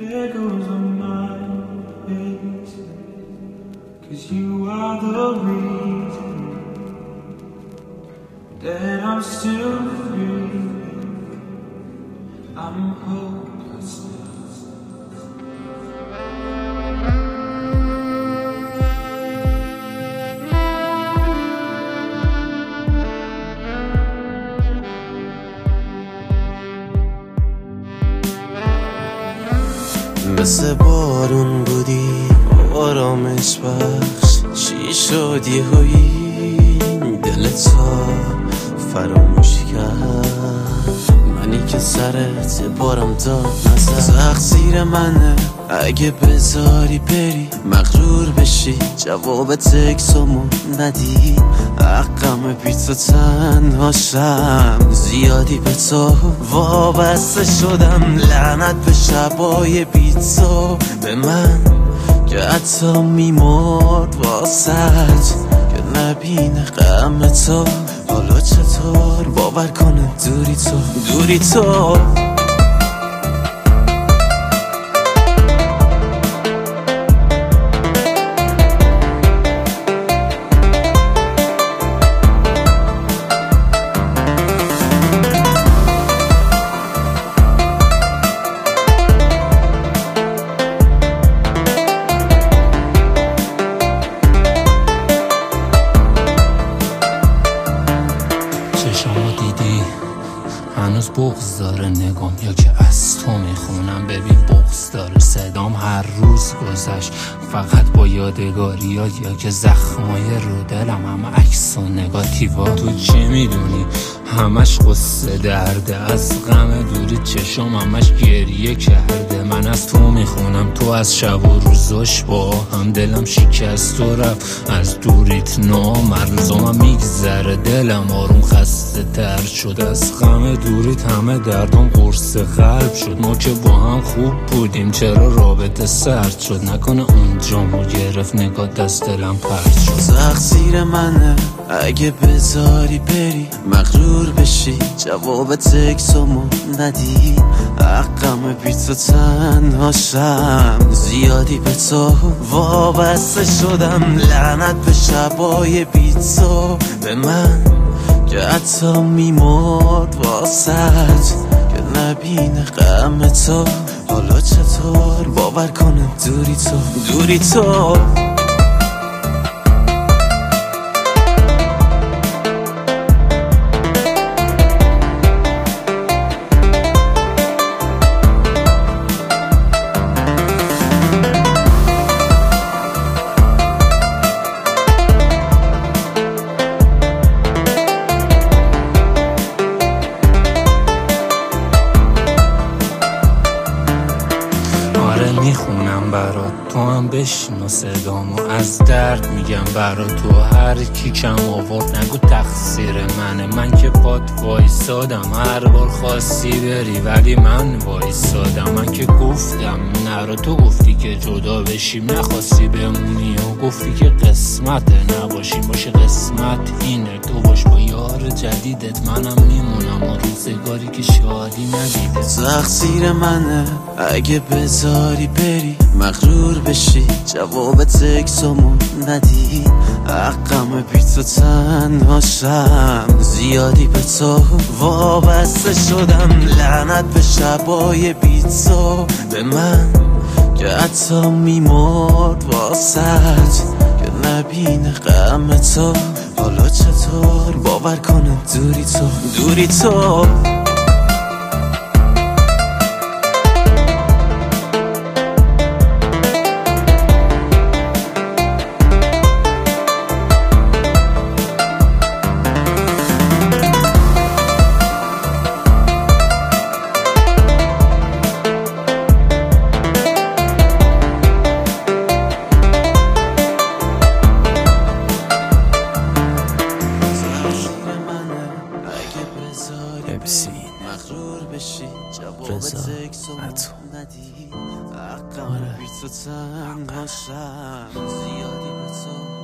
There goes a mind racing, 'cause you are the reason that I'm still free. I'm hopeless. مثل بارون بودی آرامش بخش، چی شد یهویی دلتا فراموش کرد؟ منی که سرت بارم داد نزد، تقصیر منه اگه بذاری بری مغرور بشی، جواب تکسامو ندی، حقم بی تو تنهاشم، زیادی به تو وابسته شدم، لعنت به شبای بی تو، به من که حتی میمرد واسد که نبینه غم تو. حالا چطور باور کنه دوری تو چشامو دیدی هنوز بغض داره نگام، یا که از تو میخونم ببین بغض داره صدام. هر روز گذشت فقط با یادگاریات، یا که زخمای رو دلم همه عکس و نگاتیوا. تو چی میدونی همش قصه درده، از غم دوری چشام همش گریه کرده. من از تو میخونم تو از شب و روزاش با هم، دلم شکست و رفت از دوریت نامرزامم میگذره، دلم آروم خسته تر شد از غم دوریت، همه دردم قرص قلب شد. ما که با هم خوب بودیم چرا رابطه سرد شد؟ نکنه اونجامو گرفت نگاه دست دلم پرد شد. تقصیر منه اگه بذاری بری مغرور بشی، جواب تکسامو ندی، حقم بی تو تنهاشم، زیادی به تو وابسته شدم، لعنت به شبای بی تو، به من که حتی میمرد واسد که نبینه غم تو. حالا چطور باور کنه دوری تو میخونم برات تو هم بشنو صدامو، از درد میگم برات تو هر کی کم آورد نگو تقصیر منه. من که پات وایسادم هر بار خواستی بری ولی من وایسادم، من که گفتم نرو، تو گفتی که جدا بشیم نخواستی بمونی و گفتی که قسمت نباشیم، باشه قسمت اینه تو باش با یار جدیدت، منم میمونم و روزگاری که شادی ندیده. تقصیر منه اگه بذاری بری مغرور بشی، جواب تکسامو ندی، حقم بی تو تنهاشم، زیادی به تو وابسته شدم، لعنت به شبای بی تو، به من که حتی میمرد واسد که نبینه غم تو. حالا چطور باور کنه دوری تو مغرور بشی، جواب تکسامو ندی، حقم بی تو تنهاشم، زیادی به تو